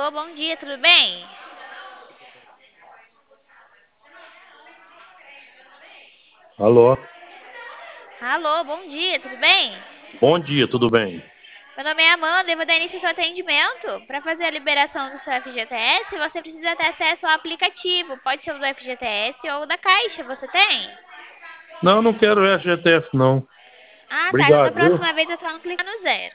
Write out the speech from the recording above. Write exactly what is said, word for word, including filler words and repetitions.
Alô, bom dia, tudo bem? Alô, Alô, bom dia, tudo bem? bom dia, tudo bem? Meu nome é Amanda e vou dar início ao seu atendimento. Para fazer a liberação do seu F G T S, você precisa ter acesso ao aplicativo. Pode ser o do F G T S ou da Caixa, você tem? Não, não quero F G T S, não. Ah, tá. Então da Obrigado, viu? próxima vez é só não clicar no zero.